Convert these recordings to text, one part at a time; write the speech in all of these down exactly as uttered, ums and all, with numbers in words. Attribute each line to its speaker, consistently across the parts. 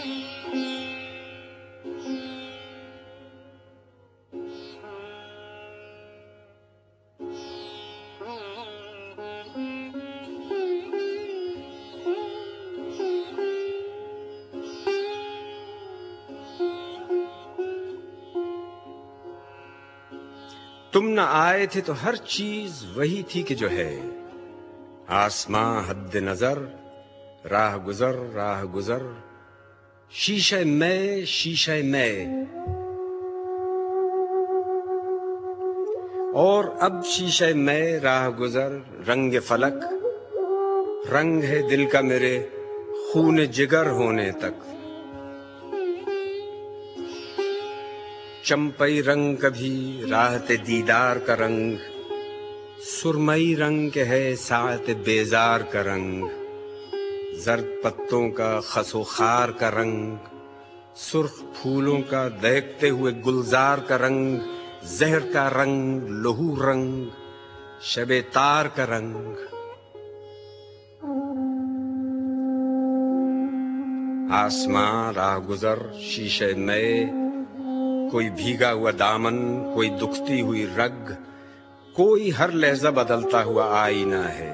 Speaker 1: تم نہ آئے تھے تو ہر چیز وہی تھی کہ جو ہے، آسماں حد نظر، راہ گزر راہ گزر، شیشہ میں شیشہ میں، اور اب شیشہ میں راہ گزر، رنگ فلک، رنگ ہے دل کا میرے خون جگر ہونے تک، چمپئی رنگ کبھی راحت دیدار کا رنگ، سرمئی رنگ کے ہے ساعت بیزار کا رنگ، زرد پتوں کا خس و خار کا رنگ، سرخ پھولوں کا دہکتے ہوئے گلزار کا رنگ، زہر کا رنگ، لہو رنگ، شب تار کا رنگ، آسماں راہ گزر شیشے میں، کوئی بھیگا ہوا دامن، کوئی دکھتی ہوئی رگ، کوئی ہر لہجہ بدلتا ہوا آئینہ ہے،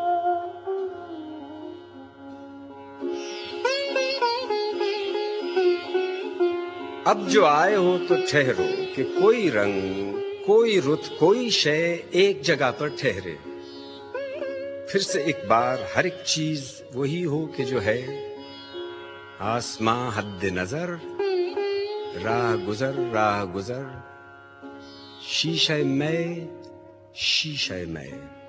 Speaker 1: اب جو آئے ہو تو ٹھہرو کہ کوئی رنگ، کوئی رت، کوئی شے ایک جگہ پر ٹھہرے، پھر سے ایک بار ہر ایک چیز وہی ہو کہ جو ہے، آسماں حد نظر، راہ گزر راہ گزر، شیشہ میں شیشہ میں۔